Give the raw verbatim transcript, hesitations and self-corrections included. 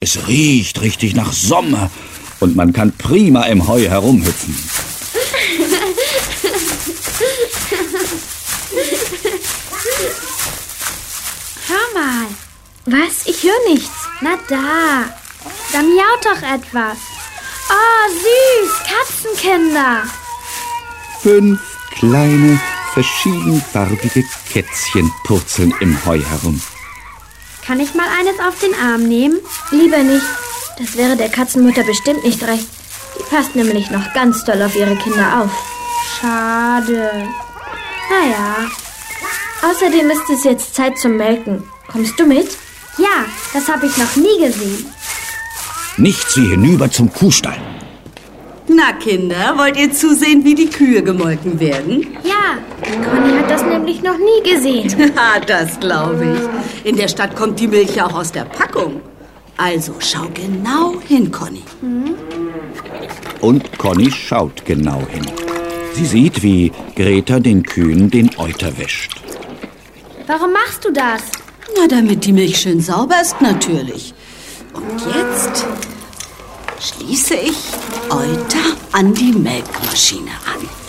Es riecht richtig nach Sommer und man kann prima im Heu herumhüpfen. Hör mal. Was? Ich höre nichts. Na da. Da miaut doch etwas. Oh, süß. Katzenkinder. Fünf kleine, verschiedenfarbige Kätzchen purzeln im Heu herum. Kann ich mal eines auf den Arm nehmen? Lieber nicht. Das wäre der Katzenmutter bestimmt nicht recht. Die passt nämlich noch ganz doll auf ihre Kinder auf. Schade. Naja. Außerdem ist es jetzt Zeit zum Melken. Kommst du mit? Ja, das habe ich noch nie gesehen. Nichts wie hinüber zum Kuhstall. Na, Kinder, wollt ihr zusehen, wie die Kühe gemolken werden? Ja, Conny hat das nämlich noch nie gesehen. Ha, das glaube ich. In der Stadt kommt die Milch ja auch aus der Packung. Also schau genau hin, Conny. Hm? Und Conny schaut genau hin. Sie sieht, wie Greta den Kühen den Euter wäscht. Warum machst du das? Na, damit die Milch schön sauber ist, natürlich. Und jetzt schließe ich Euter an die Melkmaschine an.